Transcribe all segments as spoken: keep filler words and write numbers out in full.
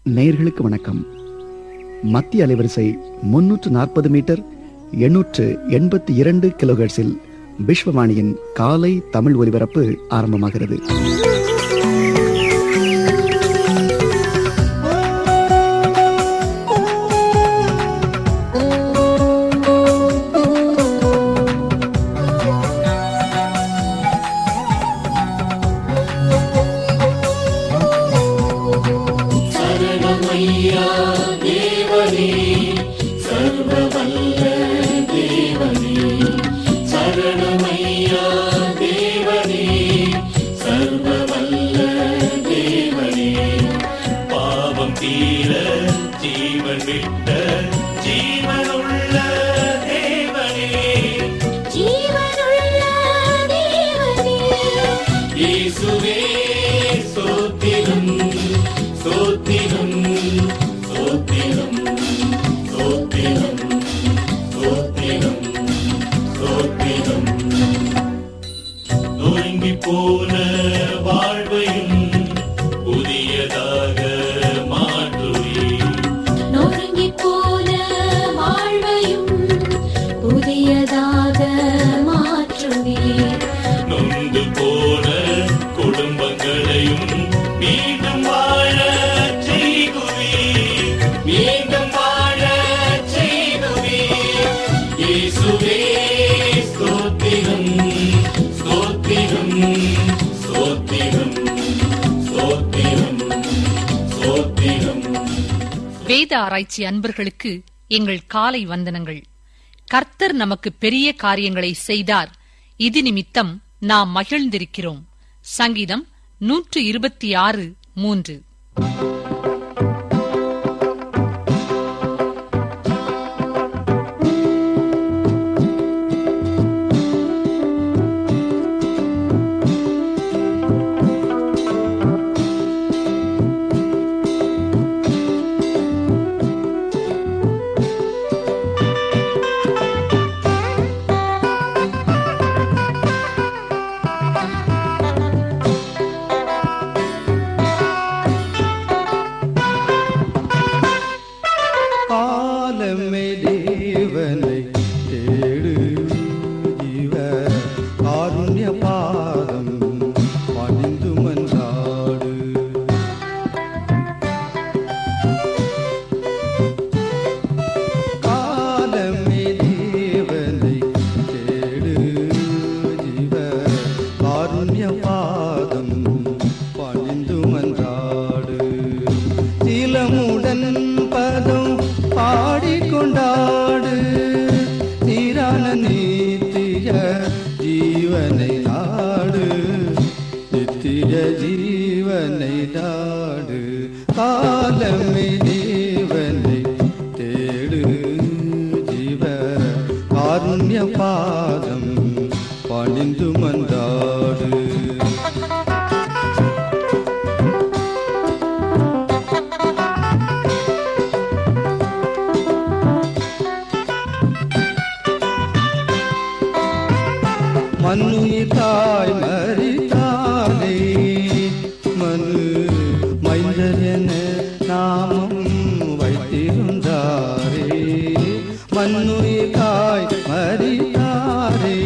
நேயர்களுக்கு வணக்கம். மத்திய அலைவரிசை முன்னூற்று நாற்பது மீட்டர் எண்ணூற்று எண்பத்தி இரண்டு கிலோஹெர்ட்ஸில் விஸ்வவாணியின் காலை தமிழ் ஒலிபரப்பு ஆரம்பமாகிறது. வேத ஆராய்ச்சி அன்பர்களுக்கு எங்கள் காலை வந்தனங்கள். கர்த்தர் நமக்கு பெரிய காரியங்களை செய்தார், இது நிமித்தம் நாம் மகிழ்ந்திருக்கிறோம். சங்கீதம் நூற்று இருபத்தி ஆறு மூன்று. மன்னுயிர்காய் மரித்தாலே மனு மைந்தர் என நாமம் வைத்திருந்தாரே. மன்னுயிர்காய் மரித்தாரே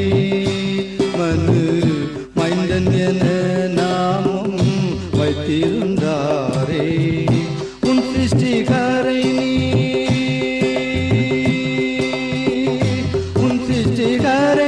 மனு மைந்தன் என நாமம் வைத்திருந்தாரே. உன் சிருஷ்டிகரை நீ உன் சிருஷ்டிகரை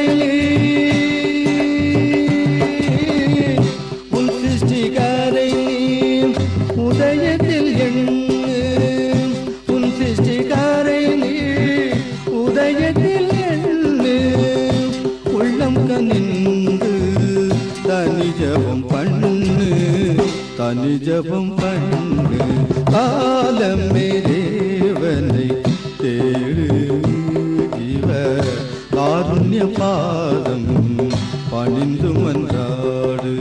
உதயத்தில் எண்ணு உன் சிருஷ்டிகரை நீ உதயத்தில் எண்ணு. உள்ளம் கனிந்து தனி ஜபம் பண்ணு தனி ஜபம் பண்ணு. காலமே தேவனை தேடு இவ காருண்ய பாதம் பணிந்து மன்றாடு.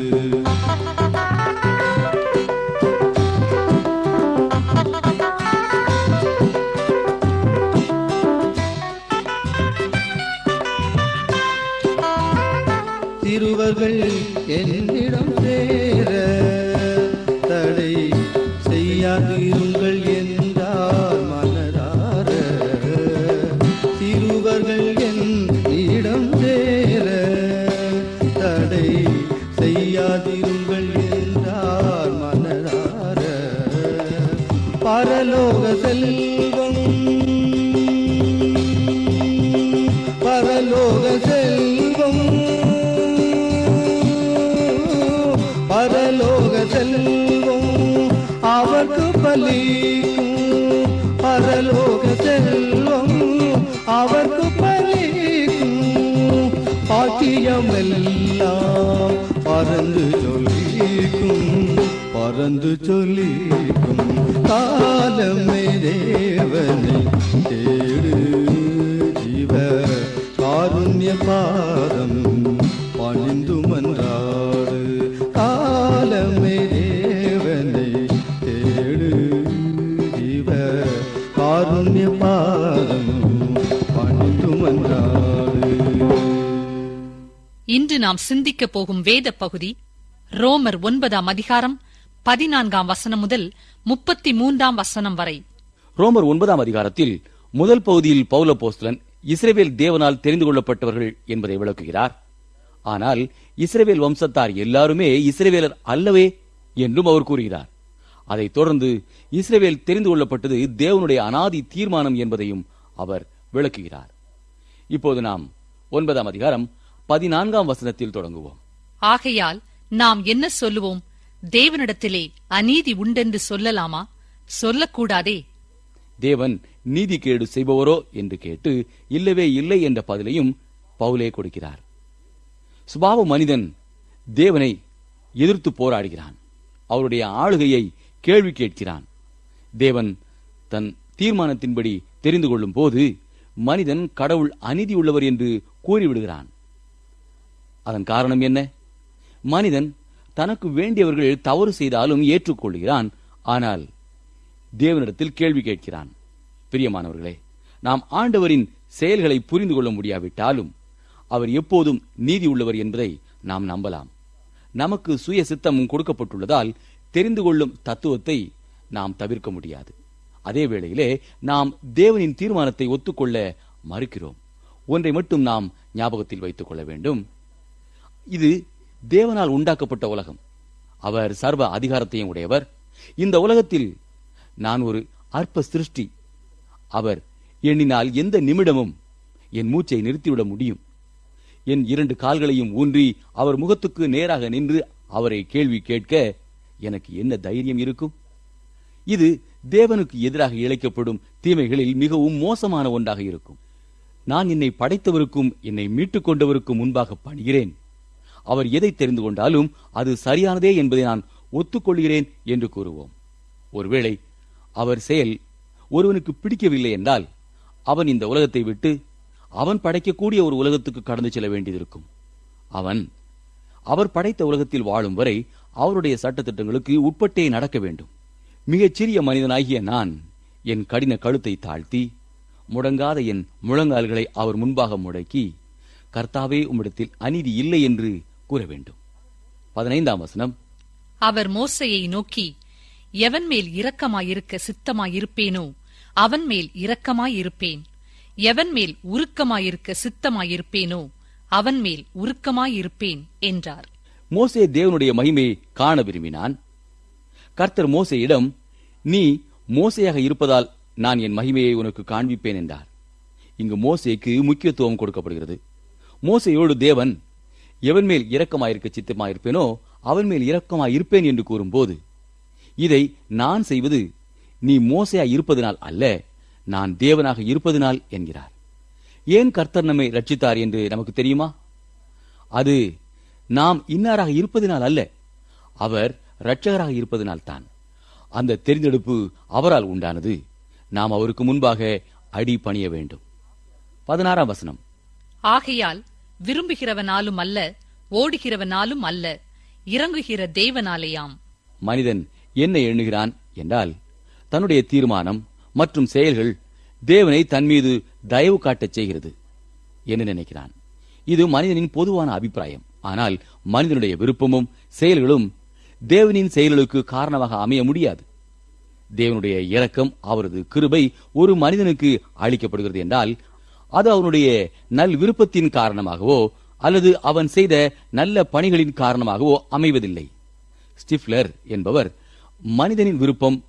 சிறுவர்கள் என்னிடம் சேர தடை செய்யாதிருங்கள் பரலோக செல்வம் பரலோக செல்வம் பரலோக செல்வம் அவர்க்கு பலிக்கும் பரலோக செல்வம் அவர்க்கு பலிக்கும் பாக்கியமெல்லாம் பறந்து சொல்லிக்கும் பறந்து சொல்லிக்கும் காலமே தேவனை தேடு ஜீவ காருண்ய பாதம் பணிந்து மன்றாடு காலமே தேவனை தேடு ஜீவ காருண்ய பாதம் பணிந்து மன்றாடு. இன்று நாம் சிந்திக்கப் போகும் வேத பகுதி ரோமர் ஒன்பதாம் அதிகாரம் பதினான்காம் வசனம் முதல் முப்பத்தி மூன்றாம் வசனம் வரை. ரோமர் ஒன்பதாம் அதிகாரத்தில் முதல் பகுதியில் பவுல் அப்போஸ்தலன் இஸ்ரவேல் தேவனால் தெரிந்து கொள்ளப்பட்டவர்கள் என்பதை விளக்குகிறார். ஆனால் இஸ்ரவேல் வம்சத்தார் எல்லாருமே இஸ்ரவேலர் அல்லவே என்றும் அவர் கூறுகிறார். அதைத் தொடர்ந்து இஸ்ரவேல் தெரிந்து கொள்ளப்பட்டது தேவனுடைய அனாதி தீர்மானம் என்பதையும் அவர் விளக்குகிறார். இப்போது நாம் ஒன்பதாம் அதிகாரம் பதினான்காம் வசனத்தில் தொடங்குவோம். ஆகையால் நாம் என்ன சொல்லுவோம்? தேவனிடத்திலே அநீதி உண்டென்று சொல்லலாமா? சொல்லக்கூடாதே. தேவன் நீதிகேடு செய்பவரோ என்று கேட்டு இல்லவே இல்லை என்ற பதிலையும் பவுலே கொடுக்கிறார். சுபாவ மனிதன் தேவனை எதிர்த்து போராடுகிறான். அவருடைய ஆளுகையை கேள்வி கேட்கிறான். தேவன் தன் தீர்மானத்தின்படி தெரிந்து கொள்ளும் போது மனிதன் கடவுள் அநீதி உள்ளவர் என்று கூறிவிடுகிறான். அதன் காரணம் என்ன? மனிதன் தனக்கு வேண்டியவர்கள் தவறு செய்தாலும் ஏற்றுக்கொள்கிறான். ஆனால் தேவனிடத்தில் கேள்வி கேட்கிறான். பிரியமானவர்களே, நாம் ஆண்டவரின் செயல்களை புரிந்து கொள்ள முடியாவிட்டாலும் அவர் எப்போதும் நீதி உள்ளவர் என்பதை நாம் நம்பலாம். நமக்கு சுய சித்தமும் கொடுக்கப்பட்டுள்ளதால் தெரிந்து கொள்ளும் தத்துவத்தை நாம் தவிர்க்க முடியாது. அதே வேளையிலே நாம் தேவனின் தீர்மானத்தை ஒத்துக்கொள்ள மறுக்கிறோம். ஒன்றை மட்டும் நாம் ஞாபகத்தில் வைத்துக் கொள்ள வேண்டும். இது தேவனால் உண்டாக்கப்பட்ட உலகம். அவர் சர்வ அதிகாரத்தையும் உடையவர். இந்த உலகத்தில் நான் ஒரு அற்ப சிருஷ்டி. அவர் எண்ணினால் எந்த நிமிடமும் என் மூச்சை நிறுத்திவிட முடியும். என் இரண்டு கால்களையும் ஊன்றி அவர் முகத்துக்கு நேராக நின்று அவரை கேள்வி கேட்க எனக்கு என்ன தைரியம் இருக்கும்? இது தேவனுக்கு எதிராக இழைக்கப்படும் தீமைகளில் மிகவும் மோசமான ஒன்றாக இருக்கும். நான் என்னை படைத்தவருக்கும் என்னை மீட்டுக் கொண்டவருக்கும் முன்பாக பணிகிறேன். அவர் எதை தெரிந்து கொண்டாலும் அது சரியானதே என்பதை நான் ஒத்துக்கொள்கிறேன் என்று கூறுவோம். ஒருவேளை அவர் செயல் ஒருவனுக்கு பிடிக்கவில்லை என்றால் அவன் இந்த உலகத்தை விட்டு அவன் படைக்கக்கூடிய ஒரு உலகத்துக்கு கடந்து செல்ல வேண்டியதிருக்கும். அவன் அவர் படைத்த உலகத்தில் வாழும் வரை அவருடைய சட்டத்திட்டங்களுக்கு உட்பட்டே நடக்க வேண்டும். மிகச் சிறிய மனிதனாகிய நான் என் கடின கழுத்தை தாழ்த்தி முடங்காத என் முழங்கால்களை அவர் முன்பாக முடக்கி, கர்த்தாவே, உம்மிடத்தில் அநீதி இல்லை என்று கூற வேண்டும். பதினைந்தாம் வசனம். அவர் மோசேயை நோக்கி, எவன் மேல் இரக்கமாயிருக்க சித்தமாயிருப்பேனோ அவன் மேல் இரக்கமாயிருப்பேன், எவன் மேல் உருக்கமாயிருக்க சித்தமாயிருப்பேனோ அவன் மேல் உருக்கமாயிருப்பேன் என்றார். மோசே தேவனுடைய மகிமையை காண விரும்பினான். கர்த்தர் மோசேயிடம், நீ மோசேயாக இருப்பதால் நான் என் மகிமையை உனக்கு காண்பிப்பேன் என்றார். இங்கு மோசேக்கு முக்கியத்துவம் கொடுக்கப்படுகிறது. மோசேயோடு தேவன் எவன் மேல் இரக்கமாயிருக்க சித்தமாயிருப்பேனோ அவன் மேல் இரக்கமாயிருப்பேன் என்று கூறும்போது, இதை நான் செய்வது நீ மோசேயாய் இருப்பதனால் அல்ல, நான் தேவனாக இருப்பதனால் என்கிறார். ஏன் கர்த்தர் நம்மை ரட்சித்தார் என்று நமக்கு தெரியுமா? அது நாம் இன்னாராக இருப்பதனால் அல்ல, அவர் இரட்சகராக இருப்பதனால் தான். அந்த தெரிந்தெடுப்பு அவரால் உண்டானது. நாம் அவருக்கு முன்பாக அடி பணிய வேண்டும். பதினாறாம் வசனம். ஆகையால் விரும்புகிறவனாலும் அல்ல, ஓடுகிறவனாலும் அல்ல, இறங்குகிற தேவனாலேயாம். மனிதன் என்ன எண்ணுகிறான் என்றால், தன்னுடைய தீர்மானம் மற்றும் செயல்கள் தேவனை தன் மீது தயவு காட்டச் செய்கிறது என்று நினைக்கிறான். இது மனிதனின் பொதுவான அபிப்பிராயம். ஆனால் மனிதனுடைய விருப்பமும் செயல்களும் தேவனின் செயல்களுக்கு காரணமாக அமைய முடியாது. தேவனுடைய இரக்கம், அவரது கிருபை ஒரு மனிதனுக்கு அளிக்கப்படுகிறது என்றால் அது அவனுடைய நல் விருப்பத்தின் காரணமாகவோ அல்லது அவன் செய்த நல்ல பணிகளின் காரணமாகவோ அமைவதில்லை. ஸ்டிஃப்லர் என்பவர் மனிதனின் விருப்பம்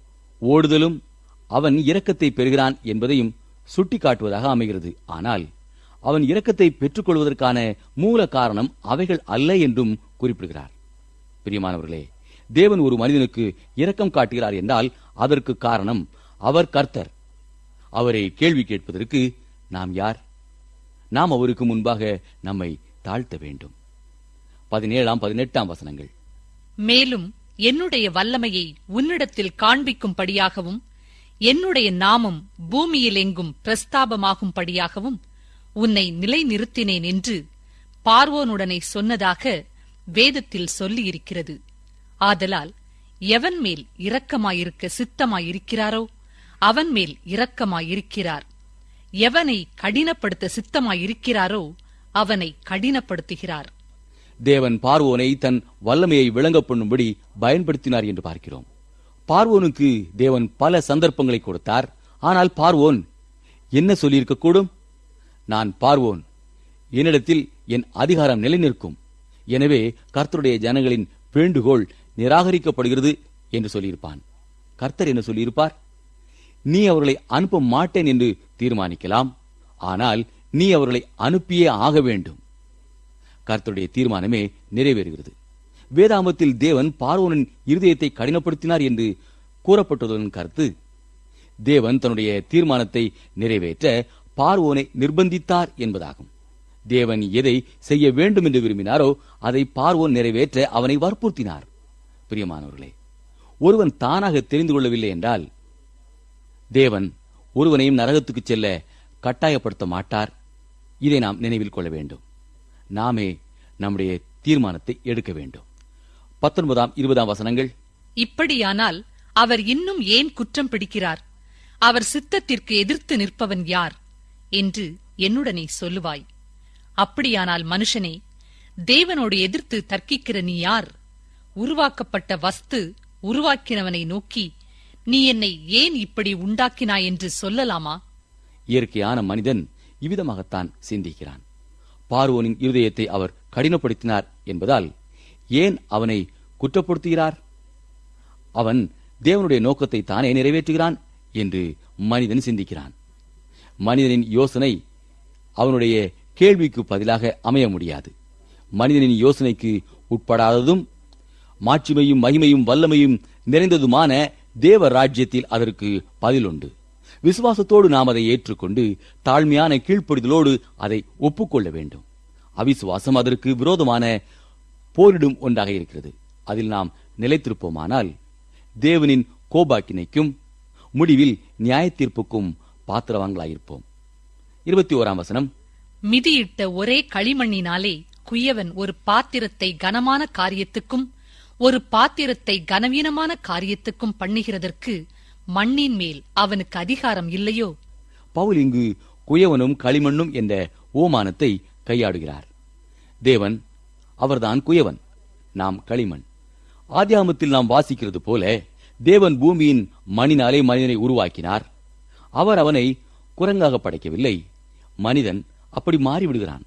ஓடுதலும் அவன் இரக்கத்தை பெறுகிறான் என்பதையும் சுட்டிக்காட்டுவதாக அமைகிறது. ஆனால் அவன் இரக்கத்தை பெற்றுக் கொள்வதற்கான மூல காரணம் அவைகள் அல்ல என்றும் குறிப்பிடுகிறார். பிரியமானவர்களே, தேவன் ஒரு மனிதனுக்கு இரக்கம் காட்டுகிறார் என்றால் அதற்கு காரணம் அவர் கர்த்தர். அவரை கேள்வி கேட்பதற்கு நாம் யார்? நாம் அவருக்கு முன்பாக நம்மை தாழ்த்த வேண்டும். பதினேழாம் பதினெட்டாம் வசனங்கள். மேலும் என்னுடைய வல்லமையை உன்னிடத்தில் காண்பிக்கும்படியாகவும் என்னுடைய நாமம் பூமியில் எங்கும் பிரஸ்தாபமாகும்படியாகவும் உன்னை நிலைநிறுத்தினேன் என்று பார்வோனுடனே சொன்னதாக வேதத்தில் சொல்லியிருக்கிறது. ஆதலால் எவன் மேல் இரக்கமாயிருக்க சித்தமாயிருக்கிறாரோ அவன் மேல் இரக்கமாயிருக்கிறார். எவனை கடினப்படுத்த சித்தமாயிருக்கிறாரோ அவனை கடினப்படுத்துகிறார். தேவன் பார்வோனை தன் வல்லமையை விளங்க பண்ணும்படி பயன்படுத்தினார் என்று பார்க்கிறோம். பார்வோனுக்கு தேவன் பல சந்தர்ப்பங்களை கொடுத்தார். ஆனால் பார்வோன் என்ன சொல்லியிருக்கக்கூடும்? நான் பார்வோன், என்னிடத்தில் என் அதிகாரம் நிலைநிற்கும், எனவே கர்த்தருடைய ஜனங்களின் வேண்டுகோள் நிராகரிக்கப்படுகிறது என்று சொல்லியிருப்பான். கர்த்தர் என்ன சொல்லியிருப்பார்? நீ அவர்களை அனுப்ப மாட்டேன் என்று தீர்மானிக்கலாம், ஆனால் நீ அவர்களை அனுப்பியே ஆக வேண்டும். கர்த்தருடைய தீர்மானமே நிறைவேறுகிறது. வேதாமத்தில் தேவன் பார்வோனின் இருதயத்தை கடினப்படுத்தினார் என்று கூறப்பட்டதுடன் கருத்து, தேவன் தன்னுடைய தீர்மானத்தை நிறைவேற்ற பார்வோனை நிர்பந்தித்தார் என்பதாகும். தேவன் எதை செய்ய வேண்டும் என்று விரும்பினாரோ அதை பார்வோன் நிறைவேற்ற அவனை வற்புறுத்தினார். பிரியமானவர்களே, ஒருவன் தானாக தெரிந்து கொள்ளவில்லை என்றால் தேவன் ஒருவனையும் நரகத்துக்கு செல்ல கட்டாயப்படுத்த மாட்டார். இதை நாம் நினைவில் கொள்ள வேண்டும். நாமே நம்முடைய தீர்மானத்தை எடுக்க வேண்டும். பத்தொன்பதாம் இருபதாம் வசனங்கள். இப்படியானால் அவர் இன்னும் ஏன் குற்றம் பிடிக்கிறார்? அவர் சித்தத்திற்கு எதிர்த்து நிற்பவன் யார் என்று என்னுடனே சொல்லுவாய். அப்படியானால் மனுஷனே, தேவனோடு எதிர்த்து தர்க்கிக்கிற நீ யார்? உருவாக்கப்பட்ட வஸ்து உருவாக்கினவனை நோக்கி, நீ என்னை ஏன் இப்படி உண்டாக்கினாய் என்று சொல்லலாமா? இயற்கையான மனிதன் இவ்விதமாகத்தான் சிந்திக்கிறான். பார்வோனின் இருதயத்தை அவர் கடினப்படுத்தினார் என்பதால் ஏன் அவனை குற்றப்படுத்துகிறார்? அவன் தேவனுடைய நோக்கத்தை தானே நிறைவேற்றுகிறான் என்று மனிதன் சிந்திக்கிறான். மனிதனின் யோசனை அவனுடைய கேள்விக்கு பதிலாக அமைய முடியாது. மனிதனின் யோசனைக்கு உட்படாததும் மாட்சிமையும் மகிமையும் வல்லமையும் நிறைந்ததுமான தேவ ராஜ்யத்தில் அதற்கு பதிலுண்டு. விசுவாசத்தோடு நாம் அதை ஏற்றுக்கொண்டு தாழ்மையான கீழ்ப்படிதலோடு அதை ஒப்புக்கொள்ள வேண்டும். அவிசுவாசம் அதற்கு விரோதமான போரிடும் ஒன்றாக இருக்கிறது. அதில் நாம் நிலைத்திருப்போமானால் தேவனின் கோபாக்கினைக்கும் முடிவில் நியாய தீர்ப்புக்கும் பாத்திரவான்களாயிருப்போம். இருபத்தி ஓராம் வசனம். மிதியிட்ட ஒரே களிமண்ணினாலே குயவன் ஒரு பாத்திரத்தை கனமான காரியத்துக்கும் ஒரு பாத்திரத்தை கனவீனமான காரியத்துக்கும் பண்ணுகிறதற்கு மண்ணின் மேல் அவனுக்கு அதிகாரம் இல்லையோ? பவுல் இங்கு குயவனும் களிமண்ணும் என்ற ஓமானத்தை கையாடுகிறார். தேவன் அவர்தான் குயவன், நாம் களிமண். ஆதியாகமத்தில் நாம் வாசிக்கிறது போல தேவன் பூமியின் மண்ணினாலே மனிதனை உருவாக்கினார். அவர் அவனை குரங்காக படைக்கவில்லை. மனிதன் அப்படி மாறிவிடுகிறான்.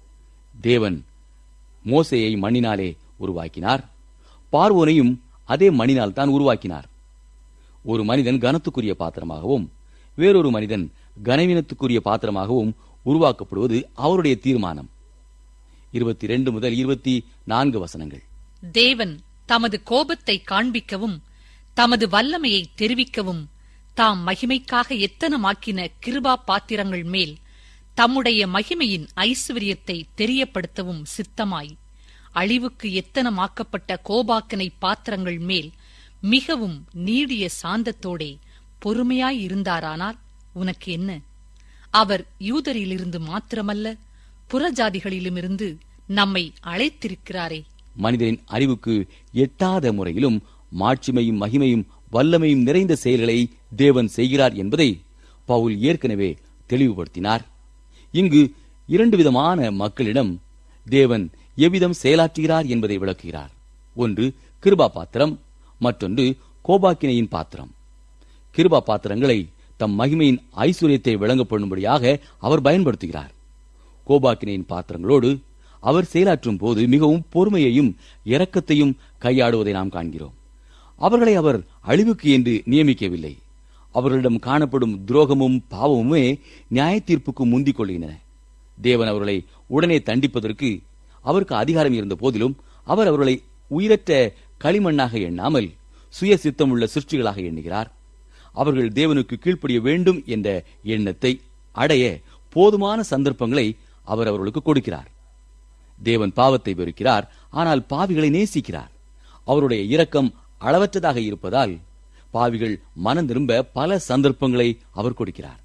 தேவன் மோசேயை மண்ணினாலே உருவாக்கினார். பார்வோனையும் அதே மண்ணினால் தான் உருவாக்கினார். ஒரு மனிதன் கனத்துக்குரிய பாத்திரமாகவும் வேறொரு மனிதன் கனவீனத்துக்குரிய பாத்திரமாகவும் உருவாக்கப்படுவது அவருடைய தீர்மானம். இருபத்தி இரண்டு முதல் இருபத்தி நான்கு வசனங்கள். தேவன் தமது கோபத்தை காண்பிக்கவும் தமது வல்லமையை தெரிவிக்கவும் தாம் மகிமைக்காக எத்தனமாக்கின கிருபா பாத்திரங்கள் மேல் தம்முடைய மகிமையின் ஐஸ்வரியத்தை தெரியப்படுத்தவும் சித்தமாய் அழிவுக்கு எத்தனமாக்கப்பட்ட கோபாக்கனை பாத்திரங்கள் மேல் மிகவும் நீடிய சாந்தத்தோடே பொறுமையாயிருந்தாரானால் உனக்கு என்ன? அவர் யூதரிலிருந்து மாத்திரமல்ல புறஜாதிகளிலுமிருந்து நம்மை அழைத்திருக்கிறாரே. மனிதனின் அறிவுக்கு எட்டாத முறையிலும் மாட்சிமையும் மகிமையும் வல்லமையும் நிறைந்த செயல்களை தேவன் செய்கிறார் என்பதை பவுல் ஏற்கனவே தெளிவுபடுத்தினார். இங்கு இரண்டு விதமான மக்களிடம் தேவன் எவ்விதம் செயலாற்றுகிறார் என்பதை விளக்குகிறார். ஒன்று கிருபா பாத்திரம், மற்றொன்று கோபாக்கினையின் பாத்திரம். கிருபா பாத்திரங்களை தம் மகிமையின் ஐஸ்வர்யத்தை விளங்கப்படும்படியாக அவர் பயன்படுத்துகிறார். கோபாக்கினையின் பாத்திரங்களோடு அவர் செயலாற்றும் போது மிகவும் பொறுமையையும் இரக்கத்தையும் கையாடுவதை நாம் காண்கிறோம். அவர்களை அவர் அழிவுக்கு என்று நியமிக்கவில்லை. அவர்களிடம் காணப்படும் துரோகமும் பாவமுமே நியாய தீர்ப்புக்கு முந்திக் கொள்கின்றன. தேவன் அவர்களை உடனே தண்டிப்பதற்கு அவருக்கு அதிகாரம் இருந்த போதிலும் அவர் அவர்களை உயிரற்ற களிமண்ணாக எண்ணாமல் சுய சித்தமுள்ள சிருஷ்டிகளாக எண்ணுகிறார். அவர்கள் தேவனுக்கு கீழ்ப்படிய வேண்டும் என்ற எண்ணத்தை அடைய போதுமான சந்தர்ப்பங்களை அவர் அவர்களுக்கு கொடுக்கிறார். தேவன் பாவத்தை வெறுக்கிறார், ஆனால் பாவிகளை நேசிக்கிறார். அவருடைய இரக்கம் அளவற்றதாக இருப்பதால் பாவிகள் மனம் திரும்ப பல சந்தர்ப்பங்களை அவர் கொடுக்கிறார்.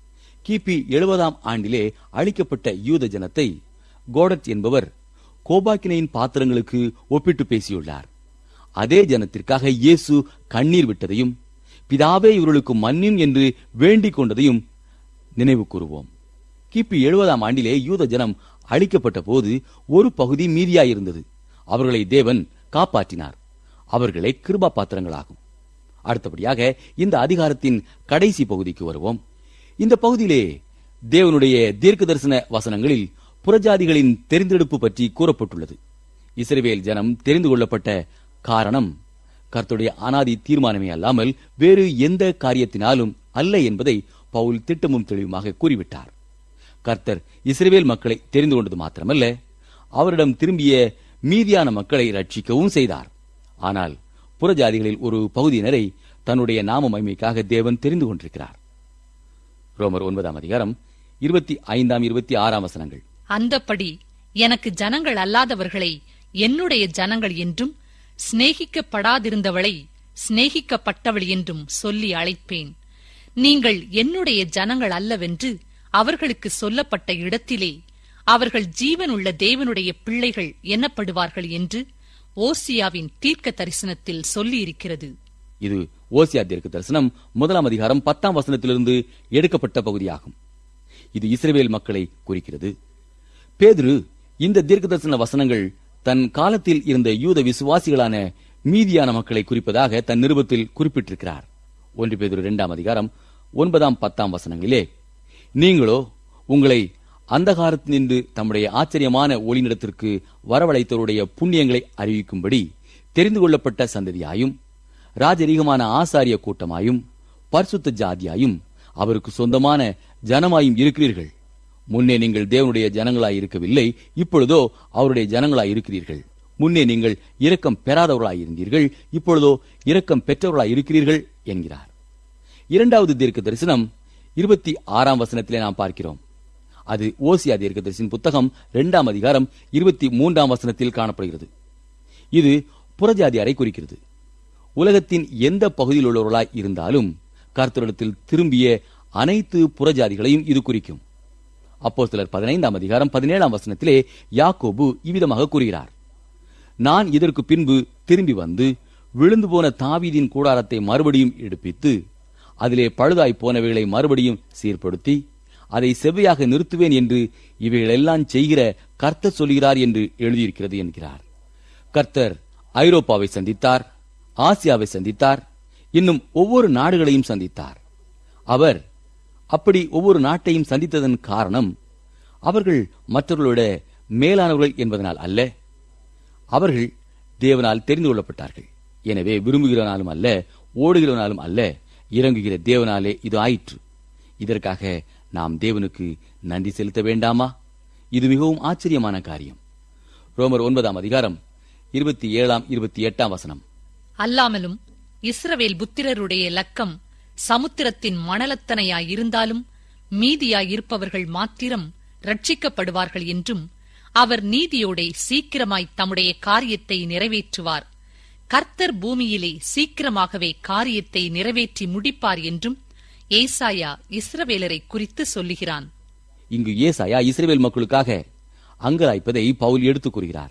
கிபி எழுபதாம் ஆண்டிலே அழிக்கப்பட்ட யூத ஜனத்தை கோடட் என்பவர் கோபாக்கினையின் பாத்திரங்களுக்கு ஒப்பிட்டு பேசியுள்ளார். அதே ஜனத்திற்காக இயேசு கண்ணீர் விட்டதையும் பிதாவே இவர்களுக்கு மன்னியும் என்று வேண்டிக் கொண்டதையும் நினைவு கூறுவோம். கிபி எழுபதாம் ஆண்டிலே யூத ஜனம் அழிக்கப்பட்ட போது ஒரு பகுதி மீதியாயிருந்தது. அவர்களை தேவன் காப்பாற்றினார். அவர்களே கிருபா பாத்திரங்களாகும். அடுத்தபடியாக இந்த அதிகாரத்தின் கடைசி பகுதிக்கு வருவோம். இந்த பகுதியிலே தேவனுடைய தீர்க்க தரிசன வசனங்களில் புறஜாதிகளின் தெரிந்தெடுப்பு பற்றி கூறப்பட்டுள்ளது. இஸ்ரவேல் ஜனம் தெரிந்து கொள்ளப்பட்ட காரணம் கர்த்தருடைய அனாதி தீர்மானமே அல்லாமல் வேறு எந்த காரியத்தினாலும் அல்ல என்பதை பவுல் திட்டமும் தெளிவுமாக கூறிவிட்டார். கர்த்தர் இஸ்ரவேல் மக்களை தெரிந்து கொண்டது மாத்திரமல்ல, அவரிடம் திரும்பிய மீதியான மக்களை ரட்சிக்கவும் செய்தார். ஆனால் புறஜாதிகளில் ஒரு பகுதியினரை தன்னுடைய நாம மகிமைக்காக தேவன் தெரிந்து கொண்டிருக்கிறார். ரோமர் ஒன்பதாம் அதிகாரம் இருபத்தி ஐந்தாம் இருபத்தி ஆறாம் வசனங்கள். அந்தப்படி எனக்கு ஜனங்கள் அல்லாதவர்களை என்னுடைய ஜனங்கள் என்றும் சிநேகிக்கப்படாதிருந்தவளை சிநேகிக்கப்பட்டவள் என்றும் சொல்லி அழைப்பேன். நீங்கள் என்னுடைய ஜனங்கள் அல்லவென்று அவர்களுக்கு சொல்லப்பட்ட இடத்திலே அவர்கள் ஜீவனுள்ள தேவனுடைய பிள்ளைகள் எண்ணப்படுவார்கள் என்று ஓசியாவின் தீர்க்க தரிசனத்தில் சொல்லியிருக்கிறது. இது ஓசியா தீர்க்க தரிசனம் முதலாம் அதிகாரம் பத்தாம் வசனத்திலிருந்து எடுக்கப்பட்ட பகுதியாகும். இது இஸ்ரவேல் மக்களை குறிக்கிறது. பேதுரு இந்த தீர்க்க தரிசன வசனங்கள் தன் காலத்தில் இருந்த யூத விசுவாசிகளான மீதியான மக்களை குறிப்பதாக தன் நிருபத்தில் குறிப்பிட்டிருக்கிறார். ஒன்று பேதுரு இரண்டாம் அதிகாரம் ஒன்பதாம் பத்தாம் வசனங்களிலே, நீங்களோ உங்களை அந்தகாரத்தினின்று தம்முடைய ஆச்சரியமான ஒளிநிலத்திற்கு வரவழைத்தவருடைய புண்ணியங்களை அறிவிக்கும்படி தெரிந்து கொள்ளப்பட்ட சந்ததியாயும் ராஜரீகமான ஆசாரிய கூட்டமாயும் பரிசுத்த ஜாதியாயும் அவருக்கு சொந்தமான ஜனமாயும் இருக்கிறீர்கள். முன்னே நீங்கள் தேவனுடைய ஜனங்களாய் இருக்கவில்லை, இப்பொழுதோ அவருடைய ஜனங்களாய் இருக்கிறீர்கள். முன்னே நீங்கள் இரக்கம் பெறாதவர்களாயிருந்தீர்கள், இப்பொழுதோ இரக்கம் பெற்றவர்களாய் இருக்கிறீர்கள் என்கிறார். இரண்டாவது தீர்க்க தரிசனம் இருபத்தி ஆறாம் வசனத்திலே நாம் பார்க்கிறோம். அது ஓசியா தீர்க்க தரிசன புத்தகம் இரண்டாம் அதிகாரம் இருபத்தி மூன்றாம் வசனத்தில் காணப்படுகிறது. இது புறஜாதியாரை குறிக்கிறது. உலகத்தின் எந்த பகுதியில் உள்ளவர்களாய் இருந்தாலும் கர்த்தரிடத்தில் திரும்பிய அனைத்து புறஜாதிகளையும் இது குறிக்கும். அப்போஸ்தலர் பதினைந்தாம் அதிகாரம் பதினேழாம் வசனத்திலே யாக்கோபு இவ்விதமாக கூறுகிறார், நான் இதற்கு பின்பு திரும்பி வந்து விழுந்து போன தாவீதின் கூடாரத்தை மறுபடியும் எடுப்பித்து அதிலே பழுதாய் போனவைகளை மறுபடியும் சீர்படுத்தி அதை செவ்வையாக நிறுத்துவேன் என்று இவைகளெல்லாம் செய்கிற கர்த்தர் சொல்கிறார் என்று எழுதியிருக்கிறது என்கிறார். கர்த்தர் ஐரோப்பாவை சந்தித்தார், ஆசியாவை சந்தித்தார், இன்னும் ஒவ்வொரு நாடுகளையும் சந்தித்தார். அவர் அப்படி ஒவ்வொரு நாட்டையும் சந்தித்ததன் காரணம் அவர்கள் மற்றவர்களோட மேலானவர்கள் என்பதனால் அல்ல, அவர்கள் தேவனால் தெரிந்து கொள்ளப்பட்டார்கள். எனவே விரும்புகிறவனாலும் அல்ல, ஓடுகிறவனாலும் அல்ல, இறங்குகிற தேவனாலே இது ஆயிற்று. இதற்காக நாம் தேவனுக்கு நன்றி செலுத்த வேண்டாமா? இது மிகவும் ஆச்சரியமான காரியம். ரோமர் ஒன்பதாம் அதிகாரம் இருபத்தி ஏழாம் இருபத்தி எட்டாம் வசனம். அல்லாமலும் இஸ்ரவேல் புத்திரருடைய லக்கம் சமுத்திரத்தின் மணலத்தனையாயிருந்தாலும் மீதியாயிருப்பவர்கள் மாத்திரம் ரட்சிக்கப்படுவார்கள் என்றும் அவர் நீதியோடே சீக்கிரமாய் தம்முடைய காரியத்தை நிறைவேற்றுவார். கர்த்தர் பூமியிலே சீக்கிரமாகவே காரியத்தை நிறைவேற்றி முடிப்பார் என்றும் ஏசாயா இஸ்ரவேலரை குறித்து சொல்லுகிறான். இங்கு ஏசாயா இஸ்ரவேல் மக்களுக்காக அங்கலாய்ப்பதை பவுல் எடுத்துக் கூறுகிறார்.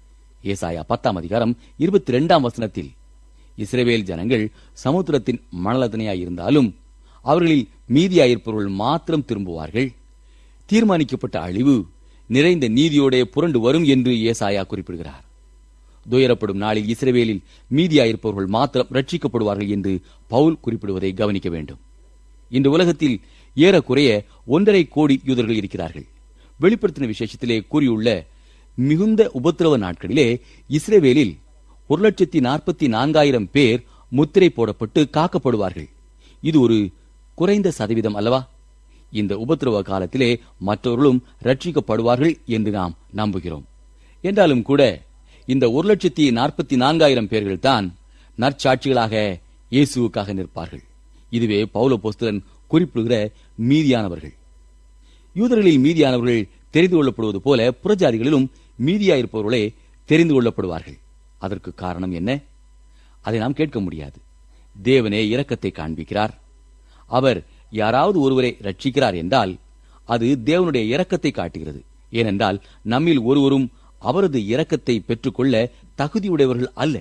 ஏசாயா பத்தாம் அதிகாரம் இருபத்தி இரண்டாம் வசனத்தில் இஸ்ரவேல் ஜனங்கள் சமுத்திரத்தின் மணலதனையாயிருந்தாலும் அவர்களில் மீதியாயிருப்பவர்கள் மாத்திரம் திரும்புவார்கள், தீர்மானிக்கப்பட்ட அழிவு நிறைந்த நீதியோடே புரண்டு வரும் என்று ஏசாயா குறிப்பிடுகிறார். துயரப்படும் நாளில் இஸ்ரவேலில் மீதியாயிருப்பவர்கள் மாத்திரம் ரட்சிக்கப்படுவார்கள் என்று பவுல் குறிப்பிடுவதை கவனிக்க வேண்டும். இந்த உலகத்தில் ஏறக்குறைய ஒன்றரை கோடி யூதர்கள் இருக்கிறார்கள். வெளிப்படுத்தின விசேஷத்திலே கூறியுள்ள மிகுந்த உபத்திரவ நாட்களிலே இஸ்ரவேலில் ஒரு லட்சத்தி நாற்பத்தி நான்காயிரம் பேர் முத்திரை போடப்பட்டு காக்கப்படுவார்கள். இது ஒரு குறைந்த சதவீதம் அல்லவா? இந்த உபத்திரவ காலத்திலே மற்றவர்களும் ரட்சிக்கப்படுவார்கள் என்று நாம் நம்புகிறோம். என்றாலும் கூட இந்த ஒரு லட்சத்தி நாற்பத்தி நான்காயிரம் பேர்கள் தான் நற்சாட்சிகளாக இயேசுவுக்காக நிற்பார்கள். இதுவே பவுல அப்போஸ்தலன் குறிப்பிடுகிற மீதியானவர்கள். யூதர்களில் மீதியானவர்கள் தெரிந்து கொள்ளப்படுவது போல புறஜாதிகளிலும் மீதியாயிருப்பவர்களே தெரிந்து கொள்ளப்படுவார்கள். அதற்கு காரணம் என்ன? அதை நாம் கேட்க முடியாது. தேவனே இரக்கத்தை காண்பிக்கிறார். அவர் யாராவது ஒருவரை ரட்சிக்கிறார் என்றால் அது தேவனுடைய இரக்கத்தை காட்டுகிறது. ஏனென்றால் நம்மில் ஒருவரும் அவரது இரக்கத்தை பெற்றுக்கொள்ள தகுதியுடையவர்கள் அல்ல.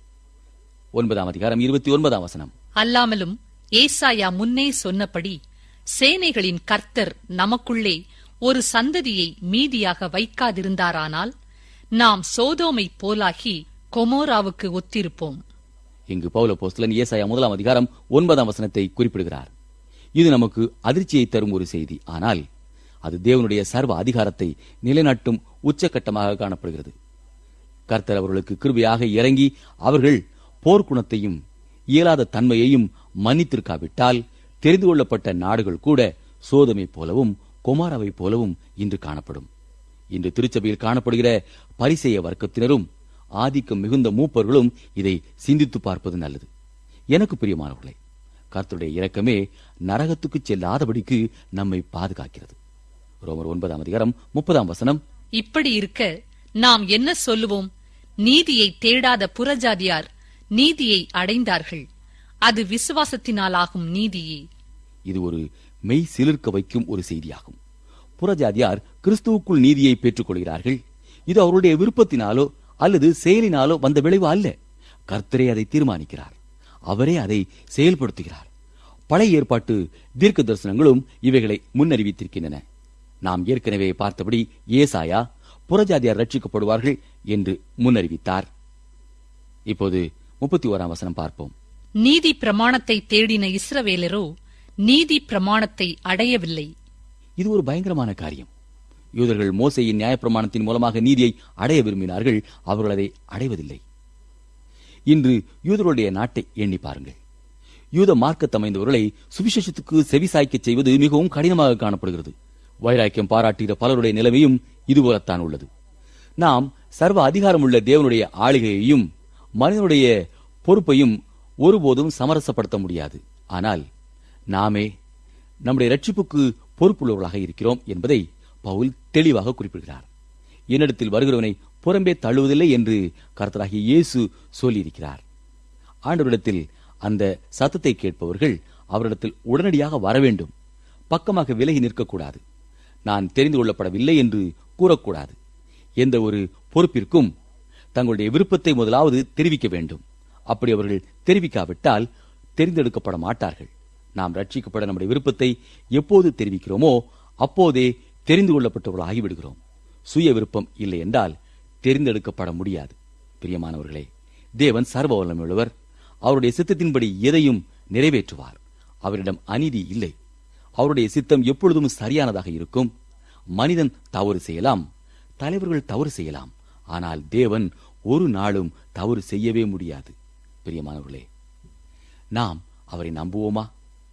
ஒன்பதாம் அதிகாரம் இருபத்தி ஒன்பதாம் வசனம். அல்லாமலும் ஏசாயா முன்னே சொன்னபடி சேனைகளின் கர்த்தர் நமக்குள்ளே ஒரு சந்ததியை மீதியாக வைக்காதிருந்தாரானால் நாம் சோதோமை போலாகி கொமோராவுக்கு ஒத்திருப்போம். இங்கு பவுல அப்போஸ்தலன் ஏசாயா முதலாம் அதிகாரம் ஒன்பதாம் வசனத்தை குறிப்பிடுகிறார். இது நமக்கு அதிர்ச்சியை தரும் ஒரு செய்தி. ஆனால் அது தேவனுடைய சர்வ அதிகாரத்தை நிலைநாட்டும் உச்சகட்டமாக காணப்படுகிறது. கர்த்தர் அவர்களுக்கு கிருபையாக இறங்கி அவர்கள் போர்க்குணத்தையும் இயலாத தன்மையையும் மன்னித்திருக்காவிட்டால் தெரிந்து கொள்ளப்பட்ட நாடுகள் கூட சோதமை போலவும் கொமாராவை போலவும் இன்று காணப்படும். இன்று திருச்சபையில் காணப்படுகிற பரிசேய வர்க்கத்தினரும் ஆதிக்கம் மிகுந்த மூப்பர்களும் இதை சிந்தித்து பார்ப்பது நல்லது. எனக்கு பிரியமானவர்களே, கர்த்தருடைய இரக்கமே நரகத்துக்கு செல்லாதபடிக்கு நம்மை பாதுகாக்கிறது. ரோமர் ஒன்பதாம் அதிகாரம் முப்பதாம் வசனம். இப்படி இருக்க நாம் என்ன சொல்லுவோம்? நீதியை தேடாத புறஜாதியார் நீதியை அடைந்தார்கள். அது விசுவாசத்தினாலாகும் நீதியே. இது ஒரு மெய் சிலிர்க்க வைக்கும் ஒரு செய்தியாகும். புறஜாதியார் கிறிஸ்துவுக்குள் நீதியை பெற்றுக் கொள்கிறார்கள். இது அவருடைய விருப்பத்தினாலோ அல்லது செயலினாலோ வந்த விளைவு அல்ல. கர்த்தரே அதை தீர்மானிக்கிறார். அவரே அதை செயல்படுத்துகிறார். பழைய ஏற்பாட்டு தீர்க்க தரிசனங்களும் இவைகளை முன்னறிவித்திருக்கின்றன. நாம் ஏற்கனவே பார்த்தபடி ஏசாயா புறஜாதியார் ரட்சிக்கப்படுவார்கள் என்று முன்னறிவித்தார். இப்போது முப்பத்தி ஓராம் வசனம் பார்ப்போம். நீதி பிரமாணத்தை தேடின இஸ்ரவேலரோ நீதி பிரமாணத்தை அடையவில்லை. இது ஒரு பயங்கரமான காரியம். யூதர்கள் மோசேயின் நியாயப்பிரமாணத்தின் மூலமாக நீதியை அடைய விரும்பினார்கள். அவர்கள் அதை அடைவதில்லை. இன்று யூதர்களுடைய நாட்டை எண்ணி பாருங்கள். யூத மார்க்கத்தமைந்தவர்களை சுவிசேஷத்துக்கு செவிசாய்க்க செய்வது மிகவும் கடினமாக காணப்படுகிறது. வைராக்கியம் பாராட்டுகிற பலருடைய நிலைமையும் இதுபோலத்தான் உள்ளது. நாம் சர்வ அதிகாரமுள்ள தேவனுடைய ஆளுகையையும் மனிதனுடைய பொறுப்பையும் ஒருபோதும் சமரசப்படுத்த முடியாது. ஆனால் நாமே நம்முடைய ரட்சிப்புக்கு பொறுப்புள்ளவர்களாக இருக்கிறோம் என்பதை பவுல் தெளிவாக குறிப்பிடுகிறார். என்னிடத்தில் வருகிறவனை புறம்பே தள்ளுவதில்லை என்று கர்த்தராகிய இயேசு சொல்லியிருக்கிறார். ஆண்டவரிடத்தில் அந்த சத்தத்தை கேட்பவர்கள் அவரிடத்தில் உடனடியாக வர வேண்டும். பக்கமாக விலகி நிற்கக்கூடாது. நான் தெரிந்து கொள்ளப்படவில்லை என்று கூறக்கூடாது. எந்த ஒரு பொறுப்பிற்கும் தங்களுடைய விருப்பத்தை முதலாவது தெரிவிக்க வேண்டும். அப்படி அவர்கள் தெரிவிக்காவிட்டால் தெரிந்தெடுக்கப்பட மாட்டார்கள். நாம் ரட்சிக்கப்பட நம்முடைய விருப்பத்தை எப்போது தெரிவிக்கிறோமோ அப்போதே தெரிந்து கொள்ளப்பட்டவர்கள் ஆகிவிடுகிறோம். சுய விருப்பம் இல்லை என்றால் தெரிந்தெடுக்கப்பட முடியாது. பிரியமானவர்களே, தேவன் சர்வ வல்லமையுள்ளவர். அவருடைய சித்தத்தின்படி எதையும் நிறைவேற்றுவார். அவரிடம் அநீதி இல்லை. அவருடைய சித்தம் எப்பொழுதும் சரியானதாக இருக்கும். மனிதன் தவறு செய்யலாம், தலைவர்கள் தவறு செய்யலாம். ஆனால் தேவன் ஒரு நாளும் தவறு செய்யவே முடியாது. பிரியமானவர்களே, நாம் அவரை நம்புவோமா?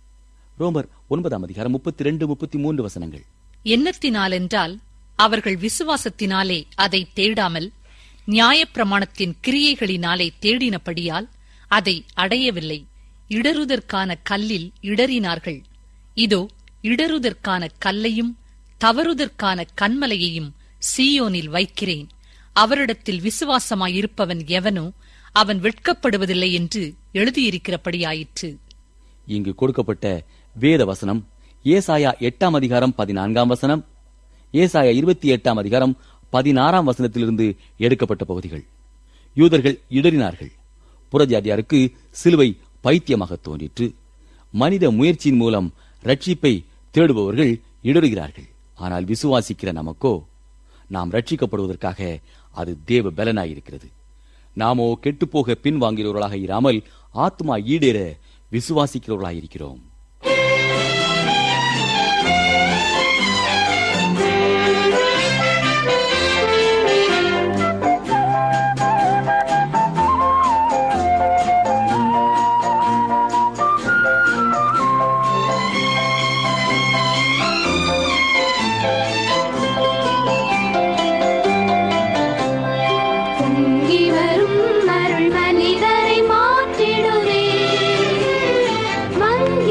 ரோமர் ஒன்பதாம் அதிகாரம் முப்பத்தி ரெண்டு முப்பத்தி மூன்று வசனங்கள். எண்ணத்தினாலென்றால் அவர்கள் விசுவாசத்தினாலே அதை தேடாமல் நியாயப்பிரமாணத்தின் கிரியைகளினாலே தேடினபடியால் அதை அடையவில்லை. இடறுதற்கான கல்லில் இடறினார்கள். இதோ இடறுதற்கான கல்லையும் தவறுதற்கான கன்மலையையும் சீயோனில் வைக்கிறேன். அவரிடத்தில் விசுவாசமாயிருப்பவன் எவனோ அவன் வெட்கப்படுவதில்லை என்று எழுதியிருக்கிறபடியாயிற்று. இங்கு கொடுக்கப்பட்ட வேத வசனம் ஏசாயா எட்டாம் அதிகாரம் பதினான்காம் வசனம், ஏசாயா இருபத்தி எட்டாம் அதிகாரம் பதினாறாம் வசனத்திலிருந்து எடுக்கப்பட்ட பகுதிகள். யூதர்கள் இடறினார்கள். புறஜாதியாருக்கு சிலுவை பைத்தியமாக தோன்றிற்று. மனித முயற்சியின் மூலம் ரட்சிப்பை தேடுபவர்கள் இடறுகிறார்கள். ஆனால் விசுவாசிக்கிற நமக்கோ, நாம் ரட்சிக்கப்படுவதற்காக அது தேவ பலனாயிருக்கிறது. நாமோ கெட்டுப்போக பின்வாங்கிறவர்களாக இராமல் ஆத்மா ஈடேற விசுவாசிக்கிறவர்களாயிருக்கிறோம்.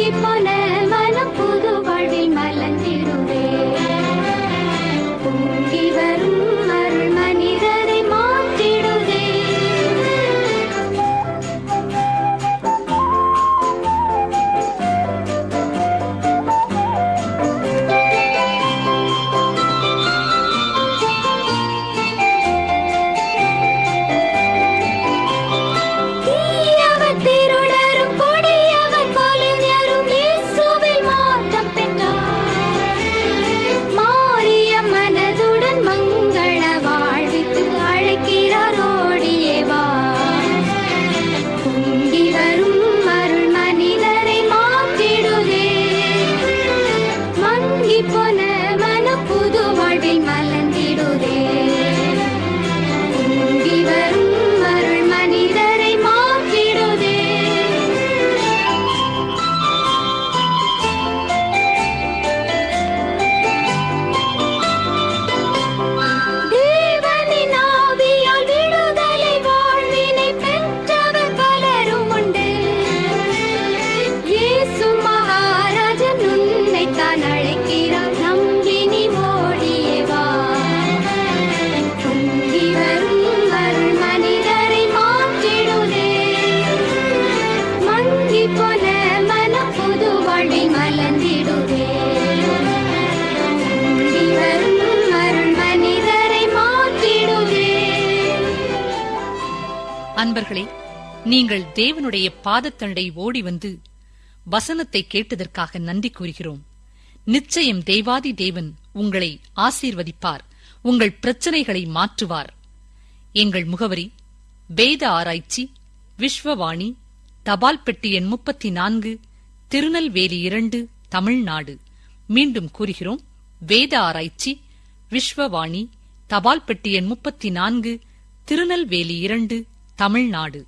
அன்பர்களே, நீங்கள் தேவனுடைய பாதத்தண்டை ஓடி வந்து வசனத்தை கேட்டதற்காக நன்றி கூறுகிறோம். நிச்சயம் தேவாதி தேவன் உங்களை ஆசீர்வதிப்பார், உங்கள் பிரச்சனைகளை மாற்றுவார். எங்கள் முகவரி வேத ஆராய்ச்சி, விஸ்வவாணி, தபால் பெட்டி எண் முப்பத்தி நான்கு, திருநெல்வேலி இரண்டு, தமிழ்நாடு. மீண்டும் கூறுகிறோம், வேத ஆராய்ச்சி, விஸ்வவாணி, தபால் பெட்டி எண் முப்பத்தி நான்கு, திருநெல்வேலி இரண்டு, தமிழ்நாடு.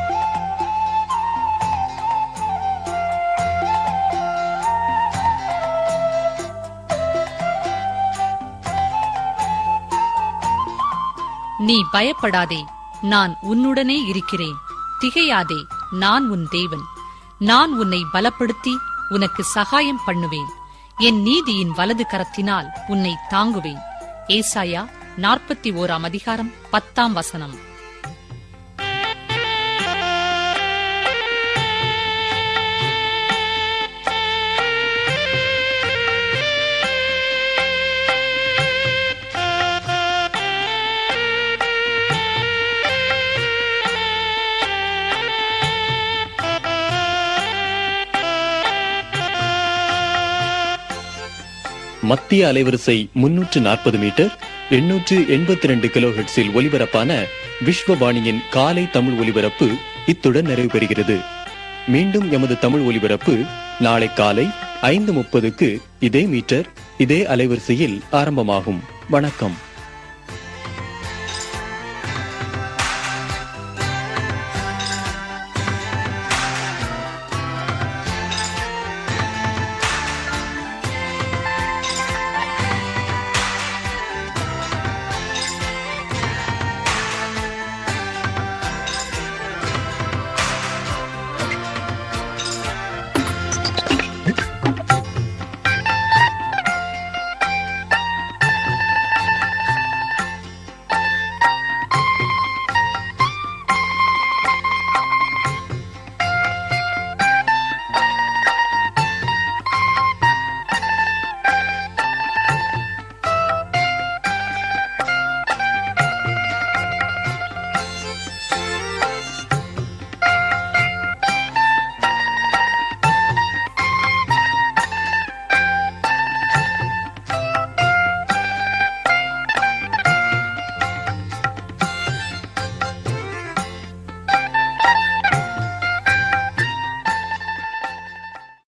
நீ பயப்படாதே, நான் உன்னுடனே இருக்கிறேன். திகையாதே, நான் உன் தேவன். நான் உன்னை பலப்படுத்தி உனக்கு சகாயம் பண்ணுவேன். என் நீதியின் வலது கரத்தினால் உன்னை தாங்குவேன். ஏசாயா நாற்பத்தி ஓராம் அதிகாரம் பத்தாம் வசனம். மத்திய அலைவரிசை முன்னூற்று நாற்பது மீட்டர் எண்ணூற்று எண்பத்தி இரண்டு கிலோ ஹெர்ட்ஸில் ஒலிபரப்பான விஸ்வவாணியின் காலை தமிழ் ஒலிபரப்பு இத்துடன் நிறைவு பெறுகிறது. மீண்டும் எமது தமிழ் ஒலிபரப்பு நாளை காலை ஐந்து முப்பதுக்கு இதே மீட்டர் இதே அலைவரிசையில் ஆரம்பமாகும். வணக்கம்.